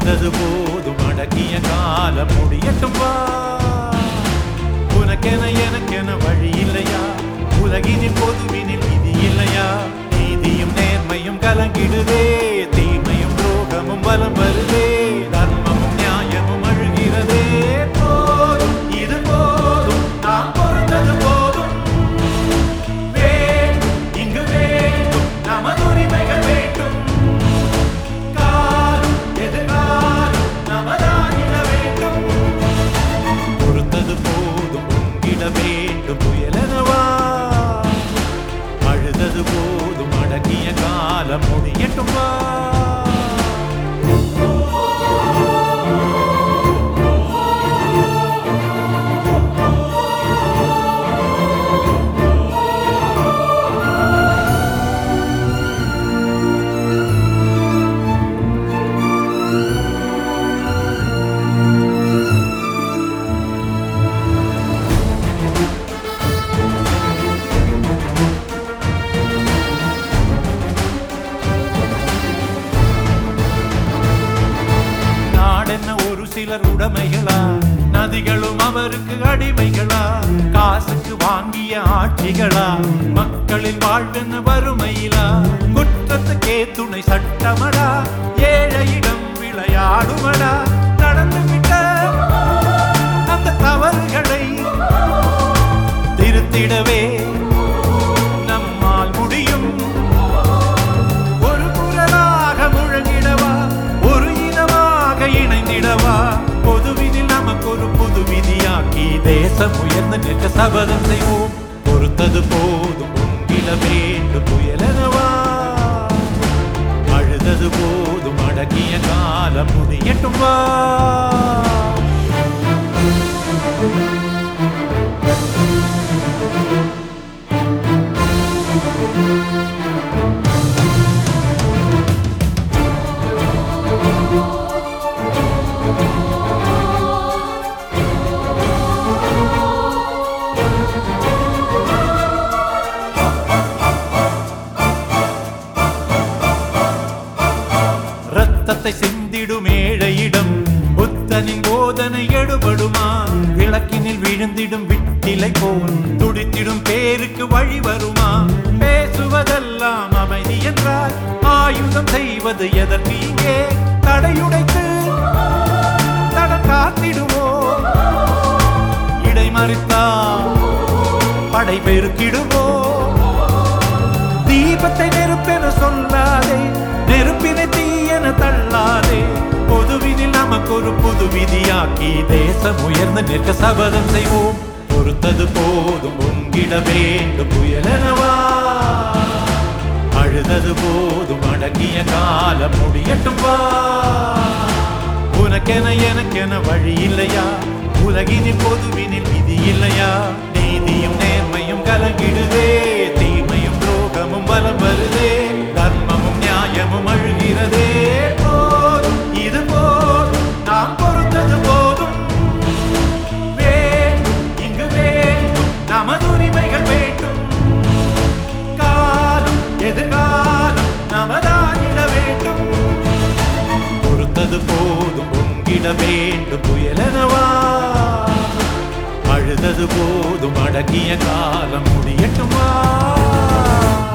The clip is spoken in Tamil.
அழுதது போதும் அடக்கிய காலம் முடியட்டும் வா. உனக்கென எனக்கென வழி இல்லையா? உலகினில் பொதுவினில் விதி இல்லையா? நீதியும் நேர்மையும் கலங்கிடுதே, தீமையும் துரோகமும் வலம் வருதே, தர்மமும் நியாயமும் அழுகிறதே. போதும் இது போதும், நாம் பொறுத்தது போதும். வேண்டும் இங்கு வேண்டும், நமது உரிமைகள் வேண்டும். காலம் எதிர்காலம் நமதாகிட வேண்டும். பொறுத்தது போதும் பொங்கிட வேண்டும் புயலெனவா. அழுதது போதும் அடக்கிய காலம் முடியட்டும் வா. ஒரு சிலர் உடைமைகளா, நதிகளும் அவருக்கு அடிமைகளா? காசுக்கு வாங்கிய ஆட்சிகளா, மக்களின் வாழ்வென்ன வறுமையிலா? குற்றத்துக்கே துணை சட்டமடா, ஏழையிடம் விளையாடுமடா? நடந்துவிட்ட அந்த தவறுகளை திருத்திடவே நம்மால் முடியும். ஒரு குரலாக முழங்கிடவா, ஒரு இனமாக இணைந்திடவா? பொதுவினில் நமக்கு ஒரு புது விதியாக்கி தேசம் உயர்ந்து நிற்க சபதம் செய்வோம். பொறுத்தது போதும் பொங்கிட வேண்டும் புயலெனவா. அழுதது போதும் அடக்கிய காலம் முடியட்டும் வா. ரத்தத்தை சிந்திடும் ஏழையிடம் புத்தனின் போதனை எடுபடுமா? விளக்கினில் விழுந்திடும் விட்டிலை போல் துடித்திடும் பேருக்கு வழி வருமா? பேசுவதெல்லாம் அமைதி என்றால் ஆயுதம் செய்வது எதற்கு? இங்கே தடையுடைத்து தடம் காத்திடுவோ, இடைமறித்தால் படை பெருக்கிடுவோ. தீபத்தை நெருப்பென சொல்லாதே, நெருப்பினை தீயென தள்ளாதே. பொதுவினில் நமக்கு ஒரு புது விதியாக்கி தேசம் உயர்ந்து நிற்க சபதம் செய்வோம். பொறுத்தது போதும் பொங்கிட வேண்டும் புயலெனவா. அழுதது போதும் அடக்கிய காலம் முடியட்டும் வா. உனக்கென எனக்கென வழி இல்லையா? உலகினில் பொதுவினில் விதி இல்லையா? நீதியும் நேர்மையும் கலங்கிடுதே, தீமையும் துரோகமும் வலம் வருதே, தர்மமும் நியாயமும் அழுகிறதே. போதும் இது போதும், நாம் பொறுத்தது போதும். வேண்டும் இங்கு வேண்டும், நமது உரிமைகள் வேண்டும். காலம் எதிர்காலம் நமதாகிட வேண்டும். பொறுத்தது போதும் பொங்கிட வேண்டும் புயலெனவா. அழுதது போதும் அடக்கிய காலம் முடியட்டும் வா.